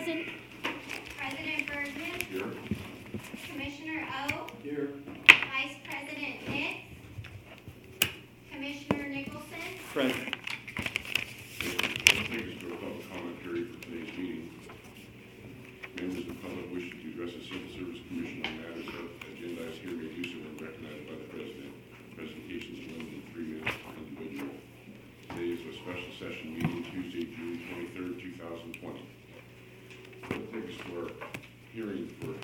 Present. President Bergman, Here. Commissioner O, Here. Vice President Nix, Commissioner Nicholson, Present. Take us to a public comment period for today's meeting. Members of the public wishing to address the Civil Service Commission on matters agendized here may do so when recognized by the President. Presentations are limited to 3 minutes per individual. Today is a special session meeting, Tuesday, June 23rd, 2020. We'll take us to our hearing for